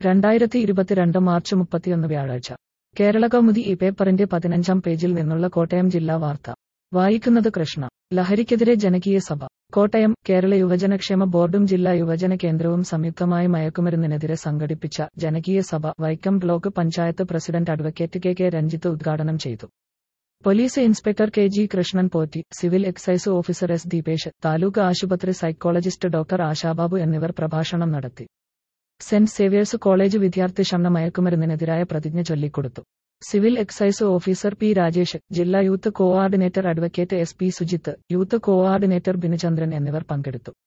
2022 March 31 വ്യാഴാഴ്ച കേരളകൗമുദി ഈ പേപ്പറിന്റെ 15-ാം പേജിൽ നിന്നുള്ള കോട്ടയം ജില്ലാ വാർത്ത വായിക്കുന്നത് കൃഷ്ണ. ലഹരിക്കെതിരെ ജനകീയ സഭ. കോട്ടയം. കേരള യുവജനക്ഷേമ ബോർഡും ജില്ലാ യുവജന കേന്ദ്രവും സംയുക്തമായി മയക്കുമരുന്നിനെതിരെ സംഘടിപ്പിച്ച ജനകീയ സഭ Vaikom block panchayat president advocate K Ranjith ഉദ്ഘാടനം ചെയ്തു. Police inspector K Krishnan Potti, civil excise officer S Deepesh, taluk ആശുപത്രി സൈക്കോളജിസ്റ്റ് ഡോക്ടർ ആശാബാബു എന്നിവർ പ്രഭാഷണം നടത്തി. സെന്റ് സേവ്യേഴ്സ് കോളേജ് വിദ്യാർത്ഥി ഷംന മയക്കുമരുന്നിനെതിരായ പ്രതിജ്ഞ ചൊല്ലിക്കൊടുത്തു. Civil excise officer P Rajesh, ജില്ലാ youth coordinator advocate S P Sujith, youth coordinator Binuchandran എന്നിവർ പങ്കെടുത്തു.